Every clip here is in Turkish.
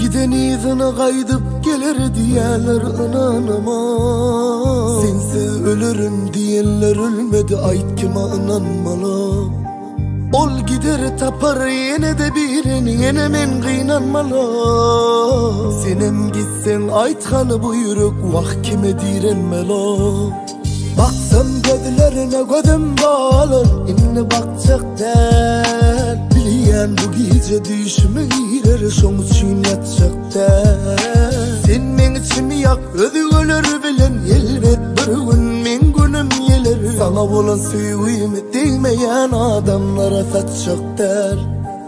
Giden izine kaydıp gelir diyenler inanama. Sensiz ölürüm diyenler ölmedi, ait kime inanmalı. Ol gider tapar yine de birini, yine men kıynanmalı. Senem gitsen aytkanı bu yürek vah kime direnmeli. Baksam gözlerine gözüm bağlar, inne bakacak der. Biliyen bu gece düşme girer, şoň üçün yatacak der. Sen men içimi yak, özü ölür bilen, elbet bir gün men günüm gelir. Sana olan söýgümi değmeyen adamlara satacak der.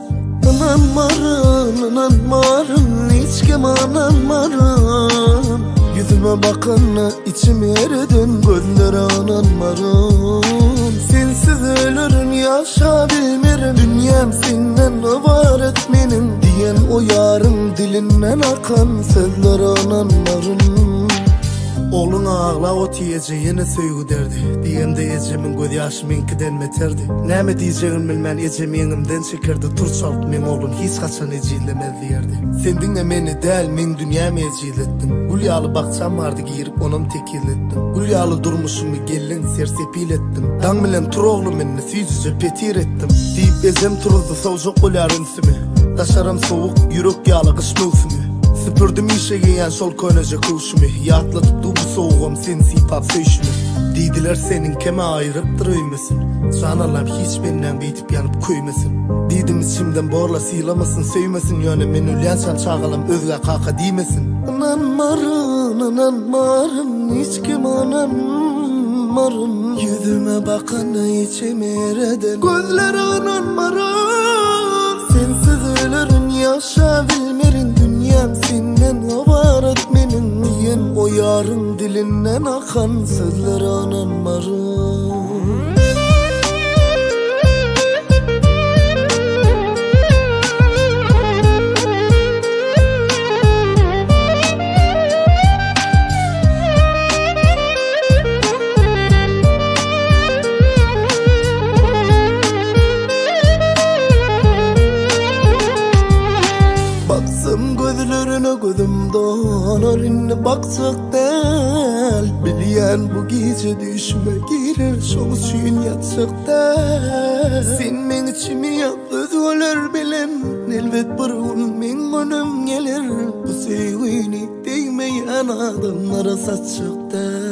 İnanmarım, hiç kim inanmarım. Yüzüme bakın içim eridin, gözlere inanmarım. Sensiz ölürüm, yaşa bilmerim, dünyam senden ibaret menim. Diyen o yarın dilinden akan sözlere inanmarım. Oğlun ağla o tiyeceğine söýgü derdi. Diyem de ecemin göz yaşı menkiden meterdi. Näme diyeceğim bilmän ecem yeňimden çekerdi. Turçalt men oğlum hiç kaçan ecilemez diyerdi. Sen dinle meni däl, men dünyamy eciletdim. Gül ýaly bakçam vardy giyirip onam tekiletdim. Gül ýaly durmuşumy gelin sersepil etdim. Daň bilen tur oğlum meni süýjüje petir etdim. Diýip ecem turuzdy sowjak bolýar ünsümi. Daşaram sowuk ýürek ýaly kış mewsimi. Süpürdüm işegeyen sol köynece kuşumu. Yatlatıp bu soğuğum sen sipap söýşümi. Diýdiler senin keme aýrypdyr öýmesin. Janalam hiç benden bitip yanıp köýmesin. Diýdim içimden borla sylamasın, söýmesin. Ýöne men ölýänçam çagalam özge kaka diýmesin. İnanmarım, hiç kim inanmarım. Yüzüme bakın içim ereden, gözlere inanmarım. Sensiz ölürüm, yaşa bilmerin, dünyam senden ibaret menin. Diyen o yarın dilinden akan sözlere inanmarım. Gözlerine gözüm donar, inne baksak del. Bilýän bu gece düşme girer, şoň üçün yatsak del. Sen men içimi yak, özü öler bilen, elbet bir gün men günüm gelir. Bu söýgüni değmeýän adamlara satjak del.